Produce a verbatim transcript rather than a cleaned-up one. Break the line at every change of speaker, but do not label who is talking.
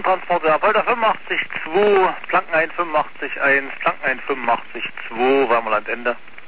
Boxentransporter, Polter fünfundachtzig zwei, Planken eins fünfundachtzig eins, Planken eins fünfundachtzig zwei, Weimar Landende.